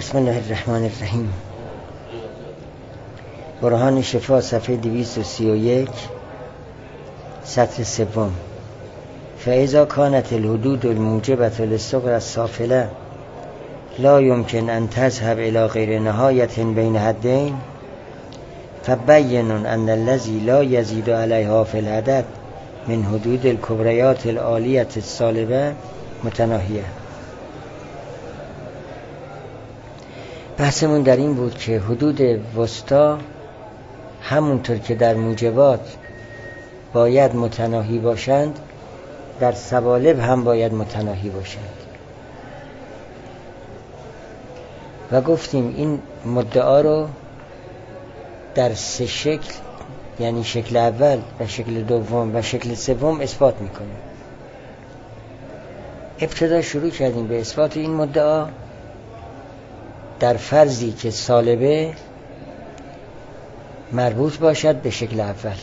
بسم الله الرحمن الرحیم. برهان شفا صفحه 231 سطر سوم. فاذا كانت الحدود الموجبة للصغر السافلة لا يمكن ان تذهب الى غير نهاية بين حدين فبين ان الذي لا يزيد عليها في العدد من حدود الكبريات العالیة السالبة متناهیه. بحثمون در این بود که حدود وسطا همونطور که در موجبات باید متناهی باشند، در سوالب هم باید متناهی باشند. و گفتیم این مدعا رو در سه شکل، یعنی شکل اول و شکل دوم و شکل سوم اثبات میکنیم. ابتدا شروع کردیم به اثبات این مدعا در فرضی که سالبه مربوط باشد به شکل اول.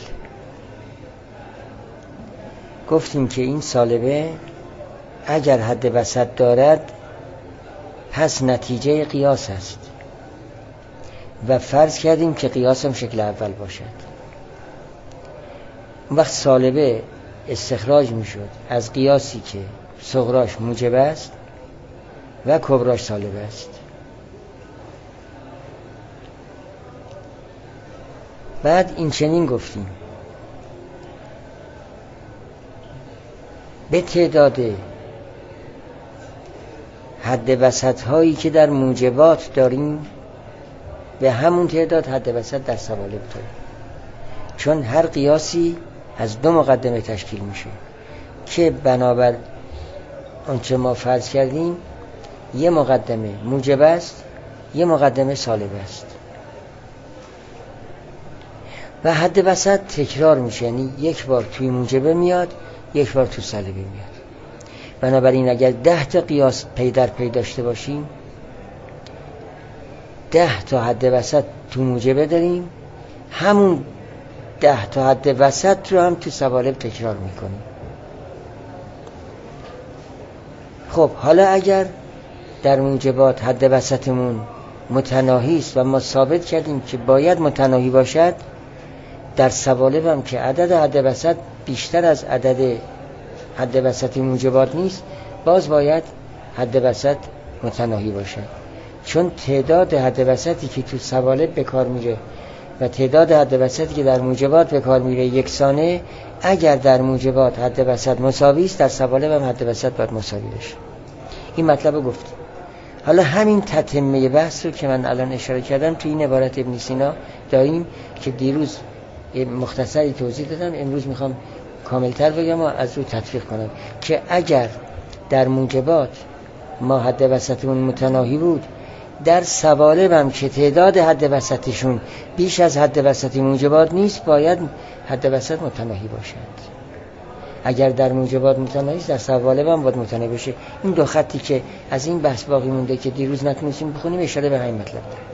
گفتیم که این سالبه اگر حد وسط دارد پس نتیجه قیاس است و فرض کردیم که قیاس هم شکل اول باشد. اون وقت سالبه استخراج می شد از قیاسی که صغراش موجب است و کبراش سالبه است. بعد این چنین گفتیم به تعداد حد وسط هایی که در موجبات داریم به همون تعداد حد وسط در سوالب داریم، چون هر قیاسی از دو مقدمه تشکیل میشه که بنابر آنچه ما فرض کردیم یه مقدمه موجب است، یه مقدمه سالب است و حد وسط تکرار میشه، یعنی یک بار توی موجبه میاد، یک بار توی سالبه میاد. بنابراین اگر 10 تا قیاس پی در پی داشته باشیم 10 تا حد وسط تو موجبه داریم، همون 10 تا حد وسط رو هم تو سوالب تکرار میکنیم. خب حالا اگر در موجبات حد وسطمون متناهی است و ما ثابت کردیم که باید متناهی باشد، در سوالب هم که عدد حد وسط بیشتر از عدد حد وسط موجبات نیست، باز باید حد وسط متناهی باشد، چون تعداد حد وسطی که تو سوالب به کار میره و تعداد حد وسطی که در موجبات به کار میره یکسانه. اگر در موجبات حد وسط مساوی است، در سوالب هم حد وسط باید مساوی بشه. این مطلب رو گفتیم. حالا همین تتمه بحث رو که من الان اشاره کردم تو این عبارت ابن سینا داریم که دیروز مختصری توضیح دادم، امروز میخوام کاملتر بگم و از رو تطبیق کنم که اگر در موجبات ما حد وسطمون متناهی بود، در سوالب هم که تعداد حد وسطشون بیش از حد وسط موجبات نیست، باید حد وسط متناهی باشد. اگر در موجبات متناهی است، در سوالب هم باید متناهی بشه. این دو خطی که از این بحث باقی مونده که دیروز نتونستیم بخونیم اشاره به همین مطلب داره.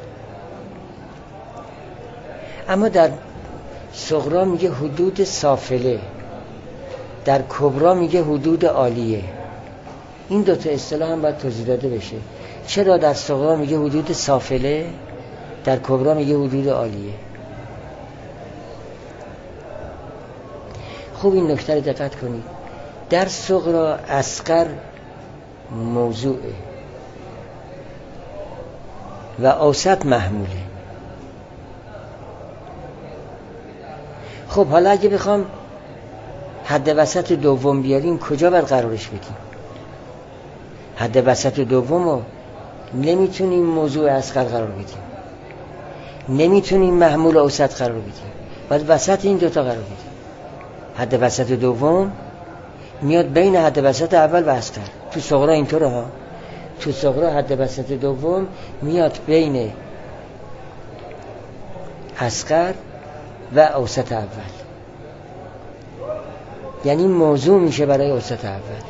اما در صغرا میگه حدود سافله، در کبرا میگه حدود عالیه. این دوتا اصطلاح هم باید توضیح داده بشه. چرا در صغرا میگه حدود سافله، در کبرا میگه حدود عالیه؟ خوب این نکته رو دقت کنید. در صغرا اصغر موضوعه و اوسط محموله. خب حالا اگه بخوام حد وسط دوم بیاریم کجا باید قرارش بدیم؟ حد وسط دوم رو نمیتونیم موضوع اصغر قرار بدیم، نمیتونیم محمول اوسط قرار بدیم، باید وسط این دوتا قرار بدیم. حد وسط دوم میاد بین حد وسط اول و اصغر. تو صغرا اینطوره ها. تو صغرا حد وسط دوم میاد بین اصغر و اوسط اول، یعنی موضوع میشه برای اوسط اول.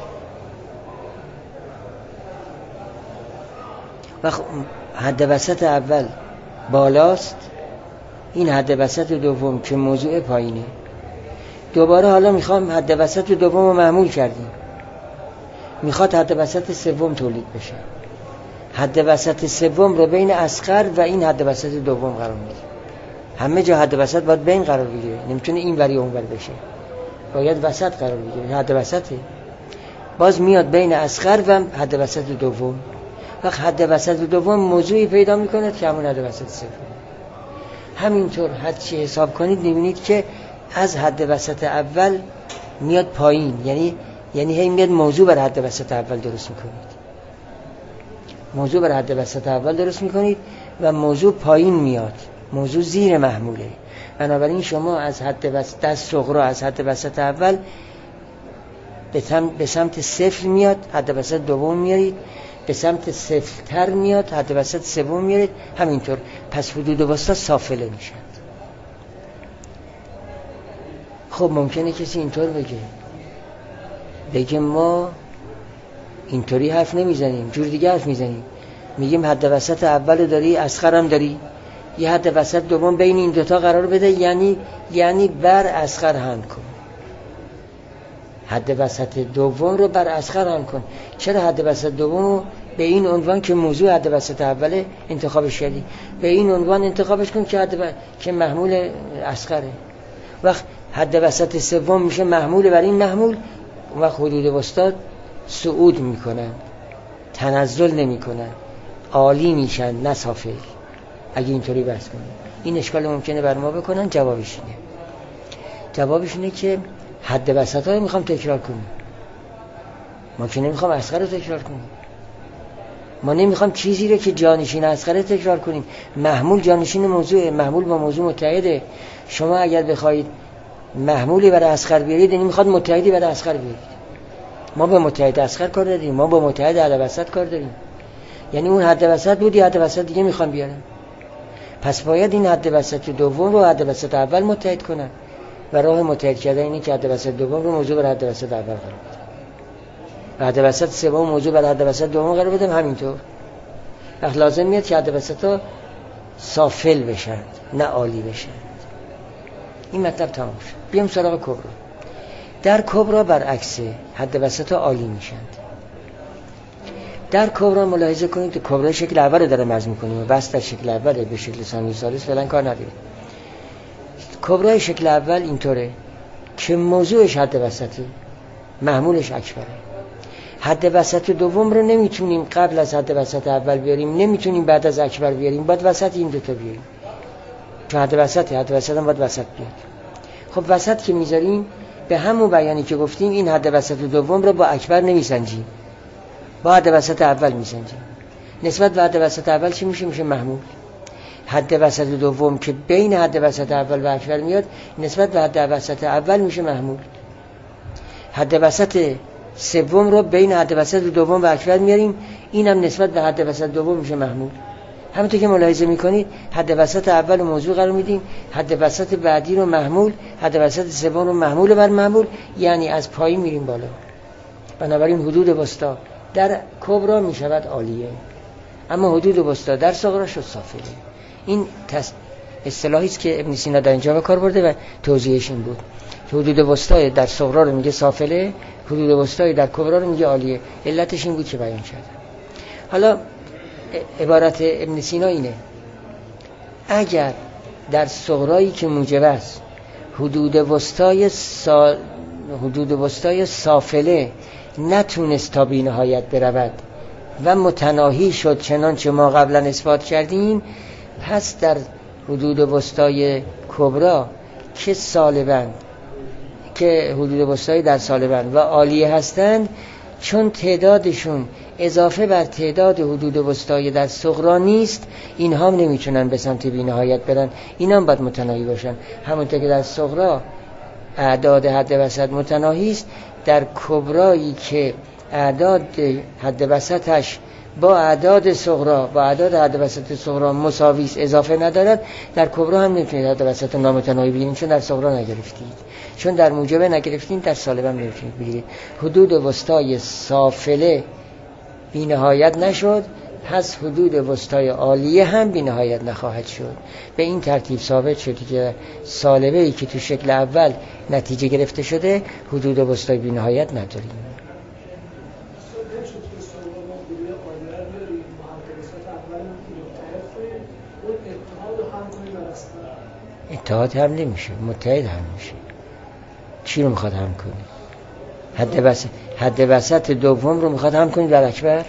و حد وسط اول بالاست، این حد وسط دوم که موضوع پایینه. دوباره حالا میخوام حد وسط دوم رو معمول کردیم، میخواد حد وسط سوم تولید بشه. حد وسط سوم رو بین اصغر و این حد وسط دوم قرار میده. همه جا حد وسط باید بین قرار بگیره، نمیتونه این وری اون ور بشه، باید وسط قرار بگیره. حد وسطه، باز میاد بین اصغر و حد وسط دوم. وقت حد وسط دوم موضوعی پیدا میکنه که همون حد وسط سوم. همینطور هر چی حساب کنید میبینید که از حد وسط اول میاد پایین، یعنی هی میاد موضوع بر حد وسط اول درست میکنید، موضوع بر حد وسط اول درست میکنید و موضوع پایین میاد، موضوع زیر محموله. بنابراین شما از حد وسط در صغرا از حد وسط اول به سمت صفر میاد، حد وسط دوم میارید، به سمت صفرتر میاد، حد وسط سوم میارید، همینطور. پس حدود وسطا سافله میشن. خب ممکنه کسی اینطور بگه ما اینطوری حرف نمیزنیم، جور دیگه حرف میزنیم، میگیم حد وسط اول داری، اصغر هم داری، یه حد وسط دوم بین این دوتا قرار بده، یعنی بر اصغر هم کن. حد وسط دوم رو بر اصغر هم کن. چرا حد وسط دوم رو به این عنوان که موضوع حد وسط اوله انتخابش کردی، به این عنوان انتخابش کن که محمول اصغره. وقت حد وسط سوم میشه محمول بر این محمول، وقت حدود وسطا صعود میکنن، تنزل نمیکنن، عالی میشن، نه سافل. اگه اینطوری بحث کنیم این اشکال ممکنه بر ما بکنن. جوابش اینه که حد وسط ها رو میخوام تکرار کنیم، ما که نمیخوام اصغر رو تکرار کنیم، ما نمیخوام چیزی رو که جانشین اصغر تکرار کنیم. محمول جانشین موضوعه، محمول با موضوع متحده. شما اگر بخواید محمولی برای اصغر بیارید، یعنی میخواد متحدی برای اصغر بیارید. ما به متحد اصغر کار داریم، ما با متحد حد وسط کار داریم، یعنی اون حد وسط بودی، حد وسط دیگه میخوام بیارم. پس باید این حد وسط دوم رو حد وسط اول متحد کنن و راه متحد کردن اینه که حد وسط دوم رو موضوع بر حد وسط اول قرار بدم و حد وسط سوم موضوع بر حد وسط دوم قرار بدم. همینطور وقت لازم میاد که حد وسط ها سافل بشن، نه عالی بشن. این مطلب تمام شد. بیام سراغ کبرا. در کبرا برعکسه، حد وسط ها عالی میشن. در کبرا ملاحظه کنید که کبرا شکل اول داره مضمون کنیم و بس در شکل اوله، به شکل ثانی ثالث فعلا کار نداریم. کبرای شکل اول اینطوره که موضوعش حد وسطه، محمولش اکبره. حد وسط دوم رو نمیتونیم قبل از حد وسط اول بیاریم، نمیتونیم بعد از اکبر بیاریم، باید وسط این دوتا بیاریم، چون حد وسط هم باید وسط بیاد. خب وسط که میذاریم به همون بیانی که گفتیم، این حد وسط دوم رو با اکبر نمیسنجیم، با حد وسط اول میسنجیم. نسبت به حد وسط اول چی میشه؟ میشه محمول. حد وسط دوم که بین حد وسط اول و اکبر میاد، نسبت به حد وسط اول میشه محمول. حد وسط سوم رو بین حد وسط دوم و اکبر میاریم، اینم نسبت به حد وسط دوم میشه محمول. همونطور که ملاحظه میکنید حد وسط اول رو موضوع قرار میدیم، حد وسط بعدی رو محمول، حد وسط سوم رو محمول بر محمول، یعنی از پایین میریم بالا. بنابراین حدود وسطا در کبرا میشود عالیه، اما حدود وسطا در صغرا شد سافله. این اصطلاحی است که ابن سینا در اینجا به کار برده و توضیحش این بود. حدود وسطای در صغرا رو میگه سافله، حدود وسطای در کبرا رو میگه عالیه. علتش این بود که بیان کردم. حالا عبارت ابن سینا اینه: اگر در صغرایی که موجب است حدود وسطای سافله نتونست تا بی نهایت برود و متناهی شد چنانچه ما قبلا اثبات کردیم، پس در حدود وسطای کبرا که سالبند، که حدود وسطای در سالبند و عالیه هستند، چون تعدادشون اضافه بر تعداد حدود وسطای در صغرا نیست، اینها هم نمیتونن به سمت بی نهایت برن، اینا هم باید متناهی باشن. همونطور که در صغرا اعداد حد وسط متناهی است، در کبرایی که اعداد حد وسطش با اعداد صغرا، با اعداد حد وسط صغرا مساوی است، اضافه ندارد، در کبرا هم نمیتونید حد وسط نامتناهی بگیرید، چون در صغرا نگرفتید، چون در موجبه نگرفتید، در سالبه هم نمیتونید بگیرید. حدود وسطای سافله بی نهایت نشد، پس حدود وسطای عالیه هم بی نهایت نخواهد شد. به این ترتیب ثابت شد که سالبه ای که تو شکل اول نتیجه گرفته شده، حدود وسطای بی نهایت نداریم. اتحاد هم نمیشه، متحد هم میشه. چی رو میخواد هم کنی؟ حد وسط دوم رو میخواد هم کنی بر اکبر؟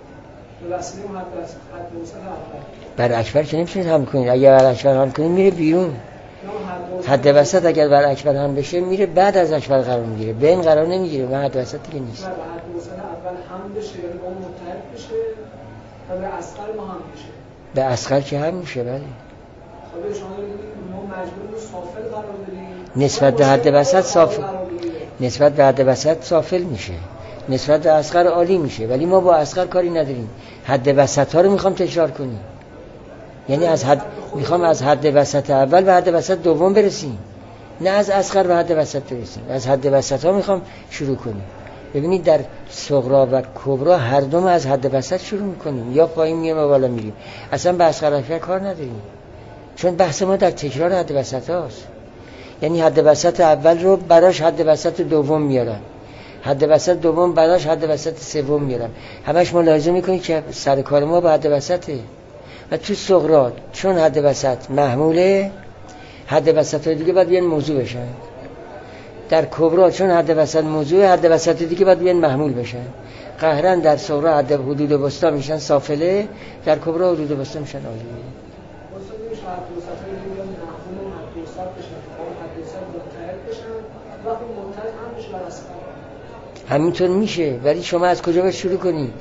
بر اکبر که نمیتونید هم کنید. اگر بر اکبر هم کنید میره بیرون. حد وسط اگر بر اکبر هم بشه میره بعد از اکبر قرار میگیره، بین قرار نمیگیره و حد وسط دیگه نیست. حد وسط اول هم بشه یعنی اون متحد بشه و به اصغر ما هم بشه. به اصغر که هم میشه. بله. خب شما ما مجبور صافل قرار بدیم. نسبت به حد وسط صافل، نسبت به حد وسط صافل میشه، نسبت به اصغر عالی میشه، ولی ما با اصغر کاری نداریم. حد وسط ها رو میخوام تکرار کنیم، یعنی میخوام از حد وسط اول به حد وسط دوم برسیم، نه از اصغر به حد وسط برسیم. از حد وسط ها میخوام شروع کنیم. ببینید در صغرا و کبرا هر دوم از حد وسط شروع میکنیم، یا پایین میایم و بالا میریم. اصلا به اصغر اکبر کار نداریم، چون بحث ما در تکرار حد وسط هاست. یعنی حد وسط اول رو براش حد وسط دوم میارن، حد وسط دوم براش حد وسط سوم میارن. همش ملاحظه میکنید که سر کار ما با حد وسطه. و تو صغرا چون حد وسط محموله، حد وسط دیگه باید بیان موضوع بشن. در کبرا چون حد وسط موضوع، حد وسط دیگه باید بیان محمول بشن. قهرن در صغرا حد حدود وسطا میشن سافله، در کبرا حدود وسطا میشن عالیه. همینطور میشه، ولی شما از کجا باید شروع کنید؟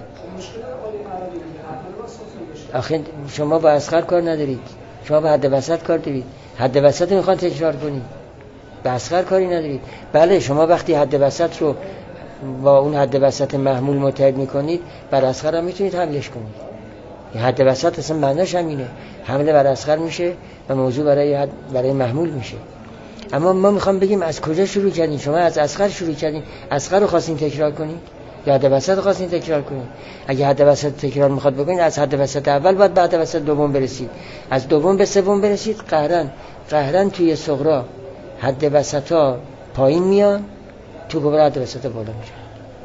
آخه شما با اصغر کار ندارید، شما با حد وسط کار دارید. حد وسط میخوان تکرار کنید، با اصغر کاری ندارید. بله شما وقتی حد وسط رو با اون حد وسط محمول متحد میکنید، بر اصغر هم میتونید حملش کنید. حد وسط اصلا معناش همینه، حمله بر اصغر میشه و موضوع برای محمول میشه. اما ما میخوام بگیم از کجا شروع کردین؟ شما از اصغر شروع کردین، اصغر رو خواستین تکرار کنید یا حد وسط رو خواستین تکرار کنید؟ اگه حد وسط تکرار میخواد بکنید، از حد وسط اول باید به حد وسط دوم برسید، از دوم به سوم برسید. قهرن توی صغرا حد وسط ها پایین میان، تو کبرا حد وسط بالا میره.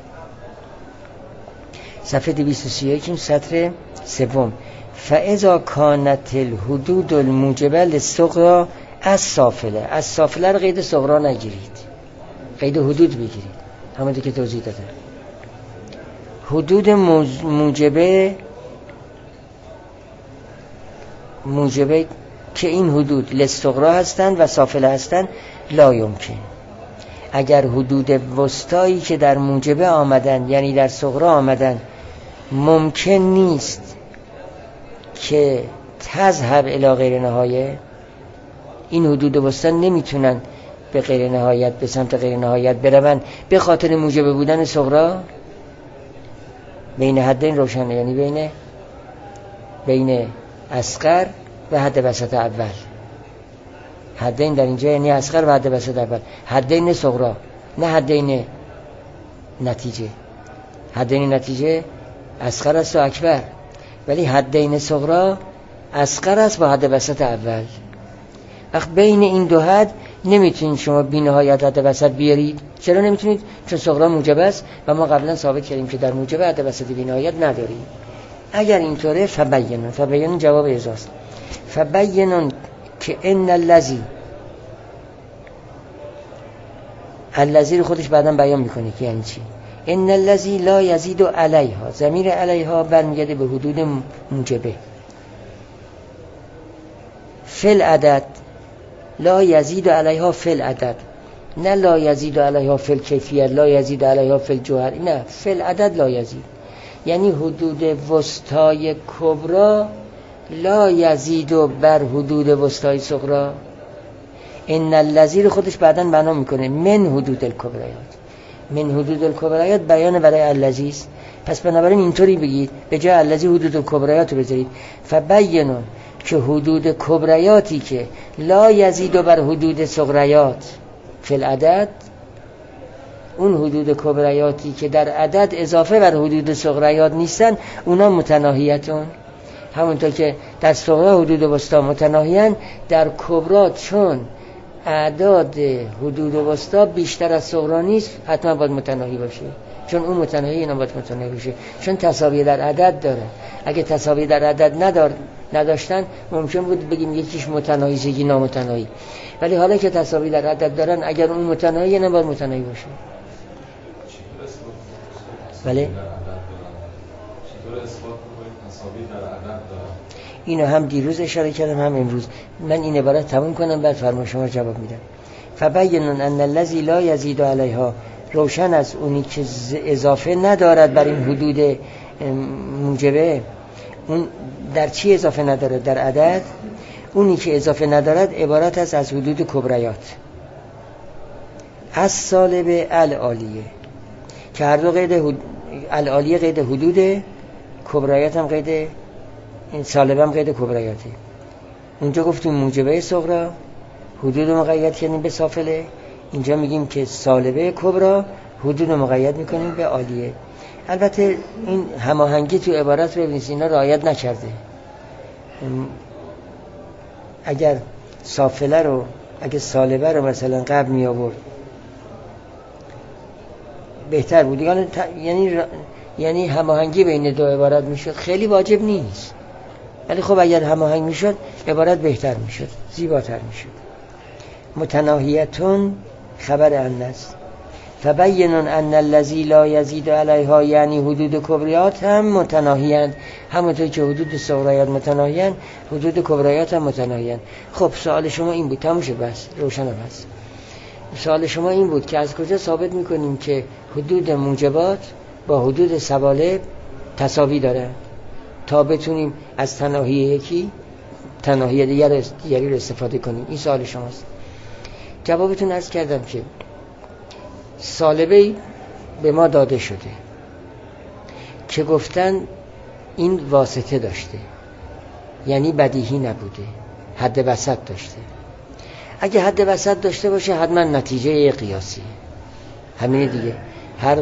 صفحه 231 سطر سوم. فاذا كانت الحدود الموجبه للصغرى از صافله رو قید صغرا نگیرید، قید حدود بگیرید. همونطور که توضیح داده، حدود موجبه که این حدود للصغرا هستند و صافله هستند، لا یمکن. اگر حدود وسطایی که در موجبه آمدن، یعنی در صغرا آمدن، ممکن نیست که تذهب الی غیر نهایه، این حدود وسطا نمیتونن به غیر نهایت، به سمت غیر نهایت بروند به خاطر موجبه بودن صغرا. بین حدین روشنه، یعنی بین اصغر و حد وسط اول. حدین در اینجا یعنی اصغر و حد وسط اول، حدین صغرا، نه حدین نتیجه. حدین نتیجه اصغر است و اکبر، ولی حدین صغرا اصغر است با حد وسط اول. وقت بین این دو حد نمیتونید شما بی نهایت حد وسط بیارید. چرا نمیتونید؟ چون صغرا موجب است و ما قبلا ثابت کردیم که در موجب حد وسط بی نهایت نداریم. اگر اینطوره فبینون جواب اجاست. فبینون که ان الذی رو خودش بعدا بیان میکنه که یعنی چی. ان الذی لا یزید علیها، ضمیر علیها برمیگرده به حدود موجبه. فل عدد لا یزید علیها فل عدد، نه لا یزید علیها فل کیفیت، لا یزید علیها فل جوهر، نه فل عدد لا یزید. یعنی حدود وسطای کبرا لا یزید بر حدود وسطای صغرا. ان الذی رو خودش بعداً بنا میکنه من حدود الکبریات. من حدود الکبریات بیان برای الذی است. پس بنابراین اینطوری بگید، به جای الذی حدود الکبریات رو بذارید. فبینون که حدود کبریاتی که لا یزید بر حدود صغریات فی العدد، اون حدود کبریاتی که در عدد اضافه بر حدود صغریات نیستن، اونا متناهیتون. همونطور که در صغرا حدود وسطا متناهیان، در کبرا چون اعداد حدود وسطا بیشتر از صغرا نیست، حتما باید متناهی باشه. چون اون متناهی اینا باید متناهی باشه، چون تساوی در عدد داره. اگه تساوی در عدد نداشتن ممکن بود بگیم یکیش متناهی یکی نامتناهی، ولی حالا که تساوی در عدد دارن اگر اون متناهی نباید متناهی باشه. بله اینو هم دیروز اشاره کردم هم امروز. من این عبارت تموم کنم بعد فرمان شما جواب میدم. فبینون ان الذی لا یزید علیها، روشن از اونی که اضافه ندارد بر این حدود موجبه. اون در چی اضافه ندارد؟ در عدد. اونی که اضافه ندارد عبارت است از حدود کبریات، از سالب العالیه که هر دو قید العالیه قید حدود، کبریات هم قید، سالب هم قید کبریاته. اونجا گفتیم موجبه صغرا حدود مقید کردیم به سافله، اینجا میگیم که سالبه کبرا حدود مقید میکنیم به عالیه. البته این هماهنگی تو عبارت رو ببینید اینا رعایت نکرده. اگر سافله رو، اگه سالبه رو مثلا قبل می آورد بهتر بود، یعنی هماهنگی بین دو عبارت میشد. خیلی واجب نیست، ولی خب اگر هماهنگ میشد عبارت بهتر میشد، زیباتر میشد. متناهیتون خبر ان است. فبینون ان الذی لا یزید علیها، یعنی حدود کبریات هم متناهیند، همونطور که حدود صغرایات متناهیند حدود کبریات هم متناهیند. خب سوال شما این بود، تموم شد، بس روشن هست. سوال شما این بود که از کجا ثابت میکنیم که حدود موجبات با حدود سوالب تساوی داره تا بتونیم از تناهی یکی تناهی دیگری رو استفاده کنیم. این سوال شماست. جوابتون عرض کردم که سالبه به ما داده شده که گفتن این واسطه داشته، یعنی بدیهی نبوده، حد وسط داشته. اگه حد وسط داشته باشه حتما نتیجه قیاسی، همین دیگه. هر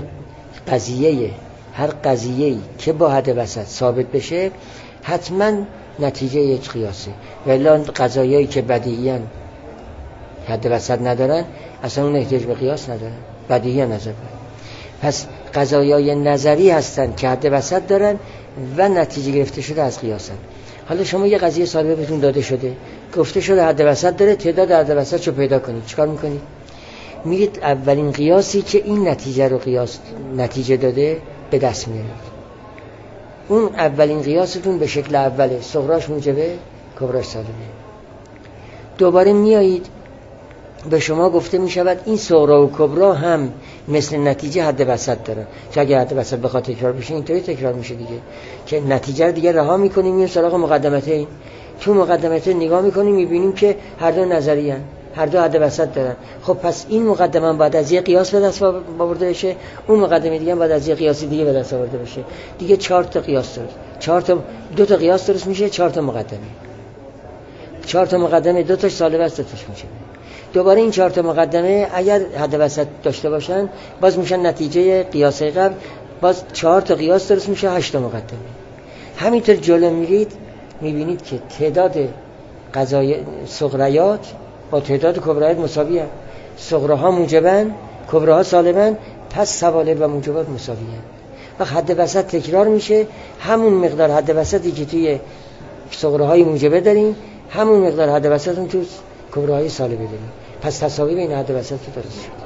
قضیه‌ای که با حد وسط ثابت بشه حتما نتیجه یک قیاسه. ولی قضایایی که بدیهیاً حد وسط ندارن اصلا اون احتیاج به قیاس ندارن، بدیهی نظر. پس قضایای نظری هستن که حد وسط دارن و نتیجه گرفته شده از قیاسن. حالا شما یه قضیه سالبه بهتون داده شده، گفته شده حد وسط داره، تعداد حد وسط رو پیدا کنید. چیکار میکنید؟ میرید اولین قیاسی که این نتیجه رو نتیجه داده به دست میارید. اون اولین قیاستون به شکل اوله، صغراش موجبه کبراش سالبه. دوباره میایید به شما گفته می شود این صغرا و کبرا هم مثل نتیجه حد وسط دارن، که اگه حد وسط بخواد تکرار بشه اینطوری تکرار میشه دیگه، که نتیجه رو دیگه رها میکنیم میریم سراغ مقدمتین. تو مقدمتین نگاه میکنیم میبینیم که هر دو نظری هن، هر دو حد وسط دارن. خب پس این مقدمه بعد از یه قیاس به دست آورده بشه، اون مقدمه دیگه بعد از یه قیاس دیگه به دست آورده بشه. دیگه 4 تا قیاس داره، 2 تا قیاس درست میشه، 4 تا مقدمه. 4 تا مقدمه 2 تاش سالب است، 2 تاش موجبه. دوباره این 4 تا مقدمه اگر حد وسط داشته باشن باز میشن نتیجه قیاس قبل، باز 4 تا قیاس درست میشه، 8 تا مقدمه. همینطور جلو میرید میبینید که تعداد قضای صغریات با تعداد کبریات مساوی هست. صغراها موجبن، کبراها سالبن، پس سوالب و موجبات مساوی هست. و حد وسط تکرار میشه، همون مقدار حد وسطی که توی صغراهای موجبه داریم همون مقدار حد وسط هم توی کبراهای سالبه داریم. پس تساوی بین حد وسط رو درست شد.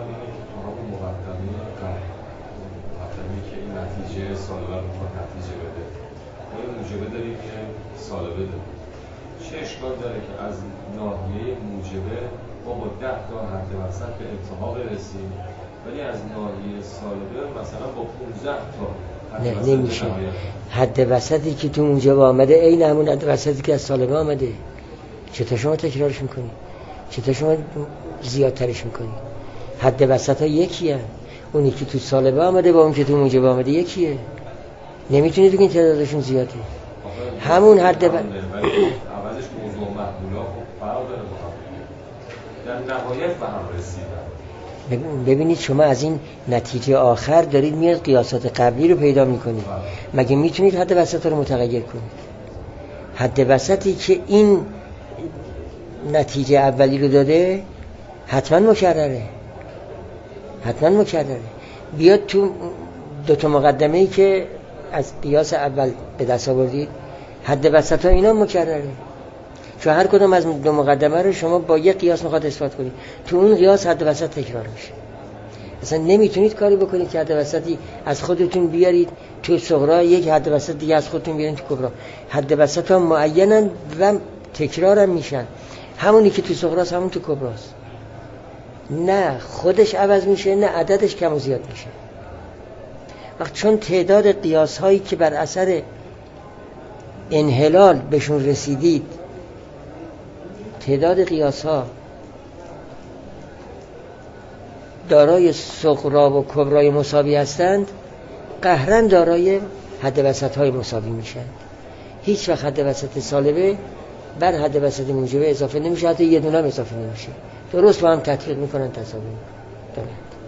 مقدمه‌ای که این نتیجه سالبه رو نتیجه بده، ما این موجبه داریم که سالبه داریم. چه اشکال داره که از ناحیه موجبه ما با 10 تا حد وسط به انتها برسیم، ولی از ناحیه سالبه مثلا با 15 تا نه نمیشه. حد وسطی که تو موجبه آمده عین همون حد وسطی که از سالبه آمده. چطور شما تکرارش میکنی؟ چطور شما زیادترش میکنی؟ حد وسط ها یکیه، اونی که تو سالبه آمده با اون که تو موجبه آمده یکیه. نمیتونید بگین تعدادشون زیاده. همون حد اولش موضوع محمولا فرق داره با هم، در نهایت به هم رسیدن. ببینید شما از این نتیجه آخر دارید میاد قیاسات قبلی رو پیدا میکنید. مگه میتونید حد وسط رو متغیر کنید؟ حد وسطی که این نتیجه اولی رو داده حتما مکرره، حتما مکرره. بیاد تو 2 تا مقدمه‌ای که از قیاس اول به دست آوردید حد وسط ها اینا مکرره، چون هر کدوم از دو مقدمه رو شما با یک قیاس میخواد اثبات کنید، تو اون قیاس حد وسط تکرار میشه. اصلا نمیتونید کاری بکنید که حد وسطی از خودتون بیارید تو صغرا، یک حد وسط دیگه از خودتون بیارید تو کبرا. حد وسط ها معینن و تکرار هم میشن، همونی که تو صغراست همون تو کبراست، نه خودش عوض میشه نه عددش کم و زیاد میشه. وقت چون تعداد قیاس هایی که بر اثر انحلال بهشون رسیدید، تعداد قیاس ها دارای صغرا و کبرای مساوی هستند، قهرن دارای حد وسط های مساوی میشن. هیچ وقت حد وسط سالبه بر حد وسط موجبه اضافه نمیشه، حتی یه دونه هم اضافه نمیشه، درست با هم تطبیق میکنن، تساوی دارند.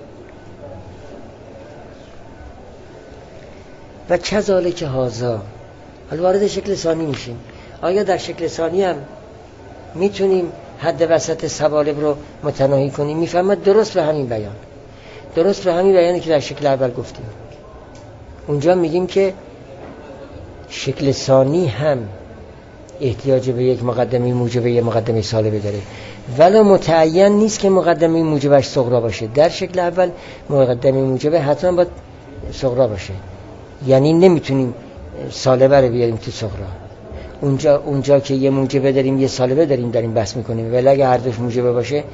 و کذالک هذا، حالا وارد شکل ثانی میشیم. آیا در شکل ثانی هم میتونیم حد وسط سوالب رو متناهی کنیم؟ میفهمد درست به همین بیان، درست به همین بیانی که در شکل اول گفتیم. اونجا میگیم که شکل ثانی هم احتیاج به یک مقدمه موجبه یک مقدمه سالبه داره، ولی متعین نیست که مقدمه موجبش صغرا باشه. در شکل اول مقدمه موجبه حتما باید صغرا باشه، یعنی نمیتونیم سالبه رو بیاریم تو صغرا. اونجا که یه موجبه داریم یه سالبه داریم بحث میکنیم، ولی اگه هر دوش موجبه باشه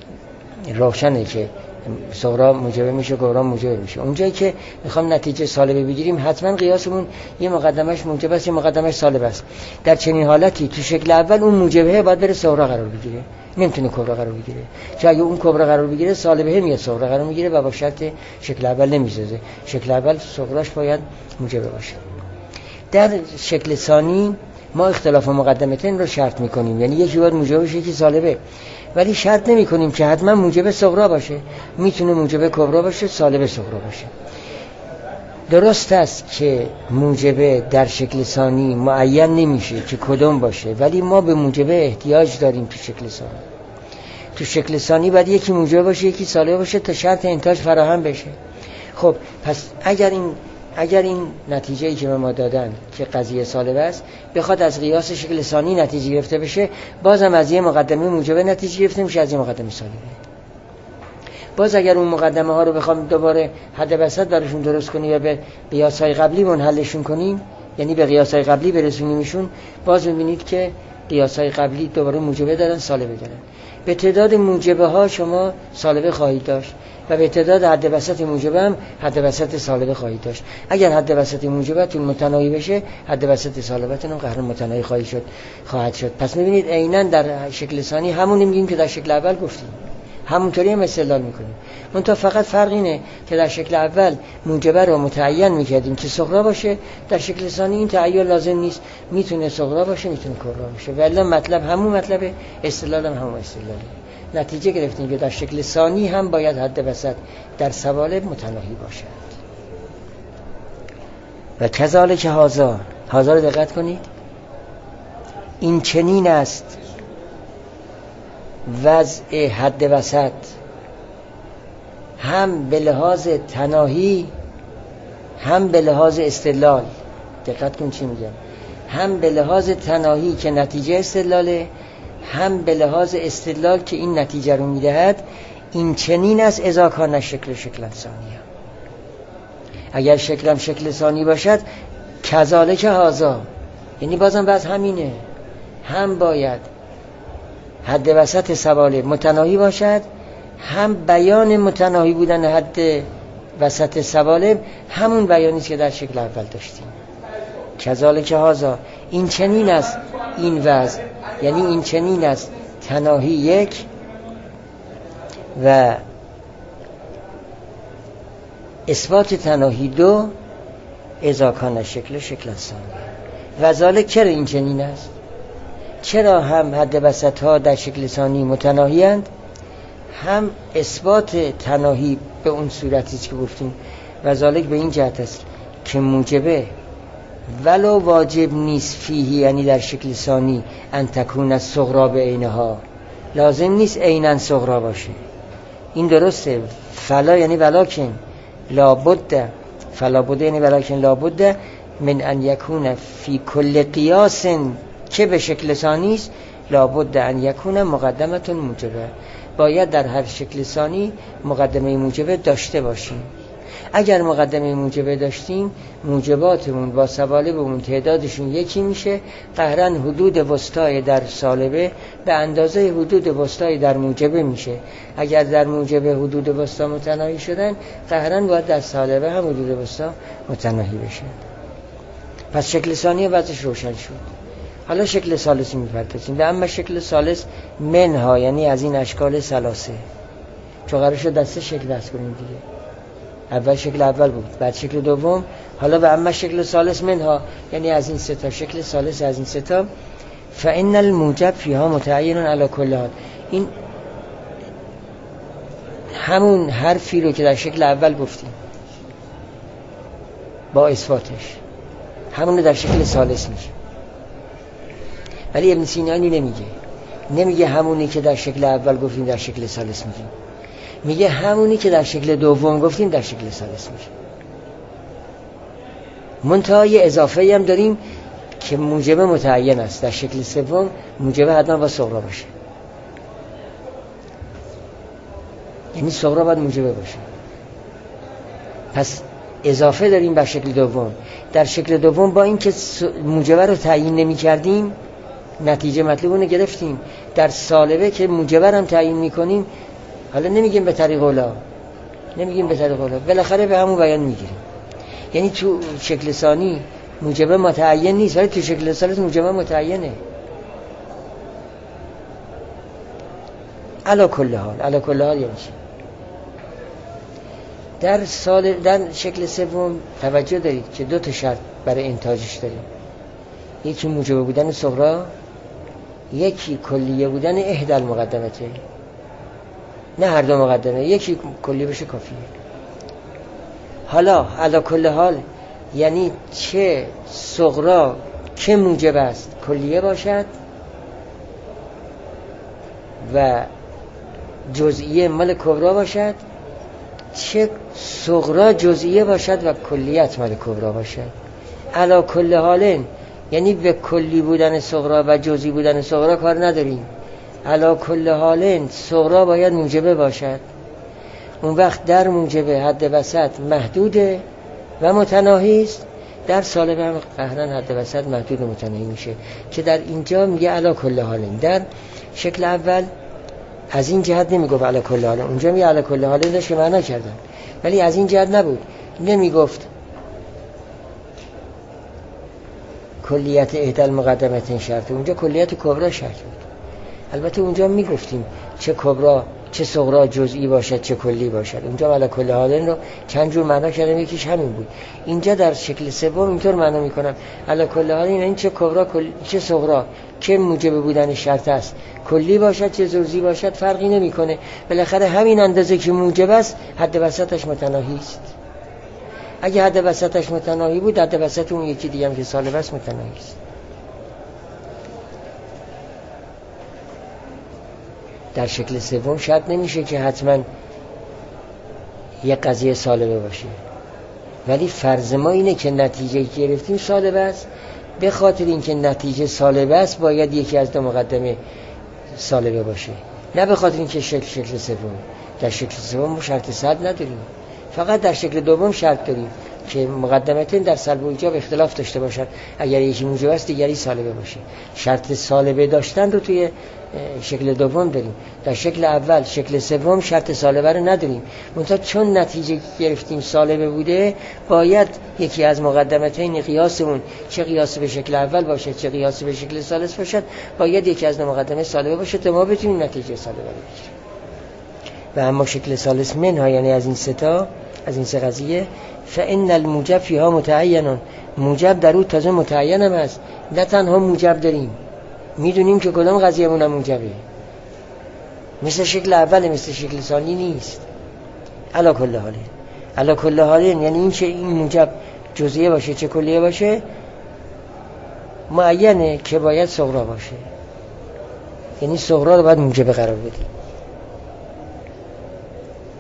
روشنه که صغرا موجبه میشه، کبرا موجبه میشه. اونجایی که میخوام نتیجه سالبه بگیریم حتما قیاسمون یه مقدمش موجبه است یه مقدمش سالبه است. در چنین حالتی تو شکل اول اون موجبه باید بره صغرا قرار بگیره، نمیتونه کبرا قرار بگیره، چون اگه اون کبرا قرار بگیره سالبه میاد صغرا قرار میگیره و با شرط شکل اول نمیسازه. شکل اول صغراش باید موجبه باشه. در شکل ثانی ما اختلاف مقدمتین رو شرط میکنیم، یعنی یکی باید موجبه باشه یکی سالبه، ولی شرط نمی کنیم که حتما موجب صغرا باشه، میتونه موجب کبرا باشه، سالب صغرا باشه. درست است که موجبه در شکل ثانی معین نمیشه که کدوم باشه، ولی ما به موجبه احتیاج داریم تو شکل ثانی. تو شکل ثانی باید یکی موجبه باشه یکی سالب باشه تا شرط انتاج فراهم بشه. خب پس اگر این نتیجه‌ای که ما دادن که قضیه سالب است بخواد از قیاس شکل ثانی نتیجه گرفته بشه، بازم از یه مقدمه موجبه نتیجه گرفته میشه، از یه مقدمه سالبه. باز اگر اون مقدمه ها رو بخوام دوباره حد وسط براشون درست کنیم و به قیاس‌های قبلی منحلشون کنیم، یعنی به قیاس‌های قبلی برسونیمشون، باز می‌بینید که قیاس‌های قبلی دوباره موجبه دارن سالبه دارن. به تعداد موجبه ها شما سالبه خواهید داشت و به تعداد حد وسط موجبه هم حد وسط سالبه خواهید داشت. اگر حد وسط موجبتون متناهی بشه، حد وسط سالبتون هم قهر متناهی خواهد شد. پس می‌بینید عیناً در شکل ثانی همون میگیم که در شکل اول گفتیم، همونطوری هم استدلال میکنیم. منتها فقط فرق اینه که در شکل اول موجبه رو متعین میکردیم که صغرا باشه، در شکل ثانی این تعین لازم نیست، میتونه صغرا باشه میتونه کبرا باشه، ولی مطلب همون مطلبه، استدلال هم همون استدلاله. نتیجه گرفتیم که در شکل ثانی هم باید حد وسط در سوالب متناهی باشد. و کذالک هذا رو دقت کنید، این چنین است وضع حد وسط هم به لحاظ تناهی هم به لحاظ استدلال. دقت کن چی میگم، هم به لحاظ تناهی که نتیجه استدلاله، هم به لحاظ استدلال که این نتیجه رو میدهد. این چنین است اذا کان شکل ثانیه، اگر شکلم شکل ثانی باشد کذالک هذا، یعنی بازم بس همینه، هم باید حد وسط سوالب متناهی باشد، هم بیان متناهی بودن حد وسط سوالب همون بیانیست که در شکل اول داشتیم. کذالک هذا، این چنین است این وضع، یعنی این چنین است تناهی یک و اثبات تناهی دو اذا کان شکل ثانی. و ذالک چرا این چنین است؟ چرا هم حد وسط ها در شکل ثانی متناهی اند، هم اثبات تناهی به اون صورتی که گفتیم. و ذالک به این جهت است که موجبه ولو واجب نیست فیه، یعنی در شکل ثانی، ان تکون الصغرا بعینها، لازم نیست عیناً صغرا باشه. این درسته. فلا یعنی ولکن، لابد، فلا بد یعنی ولکن لابد من ان یکون فی کل قیاس که به شکل ثانی است لابد ان یکون مقدمه موجبه، باید در هر شکل ثانی مقدمه موجبه داشته باشیم. اگر مقدمه موجبه داشتیم موجباتمون با سوالبمون تعدادشون یکی میشه، قهرن حدود وسطای در سالبه به اندازه حدود وسطای در موجبه میشه. اگر در موجبه حدود وسطا متناهی شدن قهرن باید در سالبه هم حدود وسطا متناهی بشه. پس شکل ثانی وضعش روشن شد. حالا شکل ثالثی میپردازیم. و اما شکل ثالث منها، یعنی از این اشکال ثلاثه، چون قرار شد دسته شکل بس کنیم دیگه. اول شکل اول بود، بعد شکل دوم، حالا و اما شکل ثالث منها، یعنی از این سه تا شکل ثالث، از این سه تا. فإن الموجب فيها متعین علی کل حال، این همون حرفی رو که در شکل اول گفتیم با اثباتش، همون رو در شکل ثالث میشه. ولی ابن سینایی نمیگه همونی که در شکل اول گفتیم در شکل ثالث میگیم، میگه همونی که در شکل دوم گفتیم در شکل ثالث میشه. منتهای اضافه هم داریم که موجب متعین است. در شکل سوم موجب حتما با صغرا باشه، یعنی صغرا باید موجب باشه. پس اضافه داریم بر شکل دوم. در شکل دوم با این که موجب رو تعیین نمی کردیم نتیجه مطلوب رو گرفتیم. در سالبه که موجب هم تعیین میکنیم، حالا نمیگیم به طریق اولا، بالاخره به همون بیان میگیریم. یعنی تو شکل ثانی موجب متعین نیست، ولی تو شکل ثالث موجب متعینه. علی کل حال یعنی چی؟ در شکل سوم توجه دارید که دو تا شرط برای انتاجش داریم. یکی موجب بودن صغرا، یکی کلیه بودن احدى المقدمته. نه هر دو مقدمه، یکی کلیه بشه کافیه. حالا علی کل حال یعنی چه صغرا که موجب است کلیه باشد و جزئیه مال کبرا باشد، چه صغرا جزئیه باشد و کلیت مال کبرا باشد. علی کل حال یعنی به کلی بودن صغرا و جزئی بودن صغرا کار نداریم. علی کل حال صغرا باید موجبه باشد. اون وقت در موجبه حد وسط محدوده و متناهی است، در سالبه هم قهرن حد وسط محدود و متناهی میشه که در اینجا میگه علی کل حال. در شکل اول از این جهت نمیگفت علی کل حال، اونجا میگه علی کل حال داشت که معنا کردن، ولی از این جهت نبود. نمیگفت کلیت احدى المقدمتین شرط، اونجا کلیت کبرا شرط بود. البته اونجا میگفتیم چه کبرا چه صغرا جزئی باشد چه کلی باشد. اونجا علی کل حال رو چند جور معنا کردم، یکیش همین بود. اینجا در شکل سوم اینطور معنا میکنم علی کل حال این چه کبرا چه صغرا که موجب بودن شرط است، کلی باشد چه جزئی باشد فرقی نمیکنه، بالاخره همین اندازه که موجب است حد وسطش متناهی است. اگه حد وسطش متناهی بود حد وسط اون یکی دیگه هم که سالب است متناهی است. در شکل سوم شرط نمیشه که حتما یه قضیه سالبه باشه، ولی فرض ما اینه که نتیجه که گرفتیم سالبه است. به خاطر اینکه نتیجه سالبه است باید یکی از دو مقدمه سالبه باشه، نه به خاطر اینکه شکل سوم. در شکل سوم شرط صد نداریم، فقط در شکل دوم شرط داریم که مقدمتین در سلب و ایجاب اختلاف داشته باشد. اگر یکی موجب است دیگری سالبه باشه. شرط سالبه داشتن رو توی شکل دوم داریم. در شکل اول شکل سوم شرط سالبه رو نداریم، منتها چون نتیجه گرفتیم سالبه بوده باید یکی از مقدمتین قیاسمون، چه قیاس به شکل اول باشه چه قیاس به شکل ثالث باشد، باید یکی از مقدمه سالبه باشه تا ما بتونیم نتیجه سالبه رو بگیریم. و اما شکل ثالث منها یعنی از این سه تا، از این سه قضیه، فإن الموجب فيها متعین، موجب در او تازه متعین هم هست. نه تنها موجب داریم، میدونیم که کدام قضیه مون موجبه، مثل شکل اول مثل شکل ثانی نیست. علی کل حال یعنی این چه این موجب جزئیه باشه چه کلیه باشه معینه که باید صغرا باشه، یعنی صغرا رو باید موجب قرار بدیم.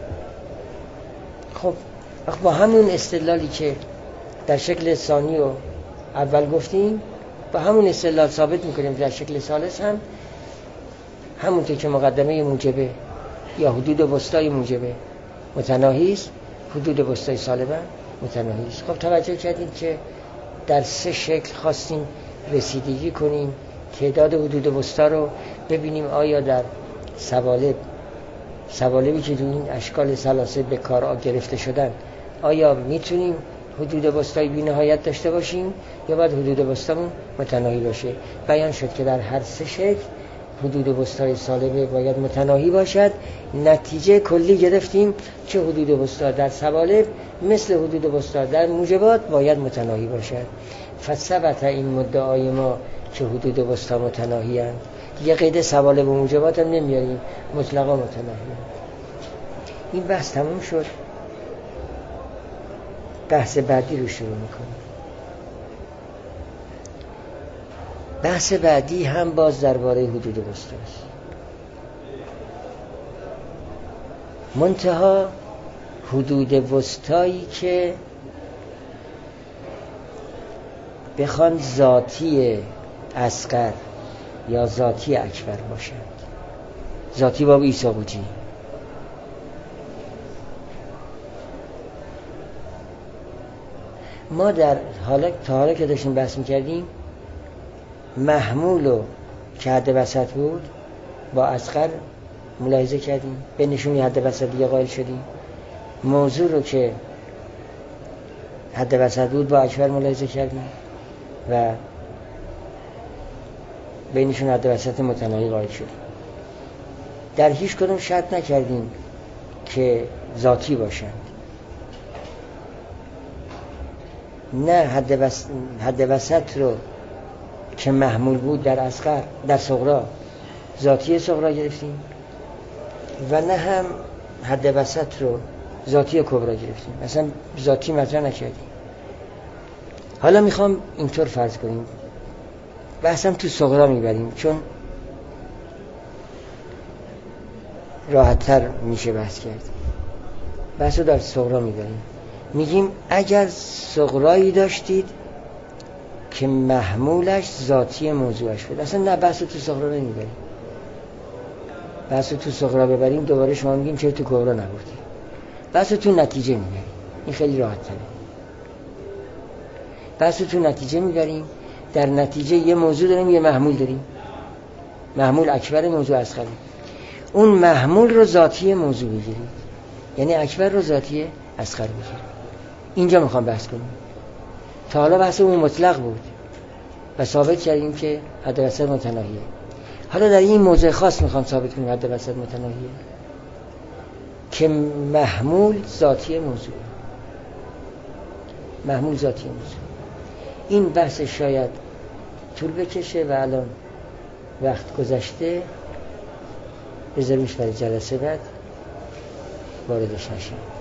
خب با همون استدلالی که در شکل ثانی و اول گفتیم با همون استدلال ثابت میکنیم در شکل ثالث هم همونطور که مقدمه موجبه یا حدود وسطای موجبه متناهی است، حدود وسطای سالبه متناهی است. خب توجه کردیم که در 3 شکل خواستیم رسیدگی کنیم تعداد حدود وسطا رو ببینیم آیا در سوالبی که این اشکال ثلاثه به کار گرفته شدن آیا میتونیم حدود وسطای بی نهایت داشته باشیم یا باید حدود وسطامون متناهی باشه. بیان شد که در هر 3 شکل حدود وسطای سالبه باید متناهی باشد. نتیجه کلی گرفتیم که حدود وسطا در سوالب مثل حدود وسطا در موجبات باید متناهی باشد. فثبت این مدعای ما که حدود وسطا متناهی هستند. یه قید سوالب و موجبات هم نمیاریم، مطلقا متناهی. این بحث تموم شد. بحث بعدی رو شروع میکنیم. بحث بعدی هم باز درباره حدود وسطا است. منتها حدود وسطایی که بخوان ذاتی اصغر یا ذاتی اکبر باشند. ذاتی باب عیسی بودی. ما در حالا که داشتیم بحث میکردیم محمول رو که حد وسط بود با اصغر ملاحظه کردیم، به نشونی حد وسط دیگه قائل شدیم. موضوع رو که حد وسط بود با اکبر ملاحظه کردیم و بینشون حد وسط متناهی قائل شدیم. در هیچ کدوم شرط نکردیم که ذاتی باشند. نه حد وسط رو که محمول بود در اصغر در صغرا ذاتی صغرا گرفتیم و نه هم حد وسط رو ذاتی کبرا گرفتیم. مثلا ذاتی مطرح نکردیم. حالا میخوام اینطور فرض کنیم بحثم تو صغرا میبریم چون راحت‌تر میشه بحث کرد. بحث رو در صغرا میبریم. میگیم اگر صغرایی داشتید که محمولش ذاتی موضوعش بود، اصلا نه بحث رو تو صغرا نمیبریم. بحث رو تو صغرا ببریم دوباره شما میگیم چرا تو کبرا نبردی. بحث رو تو نتیجه میبریم. این خیلی راحت تره. بحث رو تو نتیجه میبریم. در نتیجه یه موضوع داریم یه محمول داریم. محمول اکبر موضوع اصغر. اون محمول رو ذاتی موضوع بگیریم، یعنی اکبر رو ذاتی اصغر بگیریم. اینجا میخوام بحث کنیم. تا حالا بحث اون مطلق بود و ثابت کردیم که حد وسط متناهیه. حالا در این موضوع خاص میخوام ثابت کنیم حد وسط متناهیه که محمول ذاتی موضوع. محمول ذاتی موضوع. این بحث شاید طول بکشه و الان وقت گذشته، بذاریمش برای جلسه بعد واردش نشیم.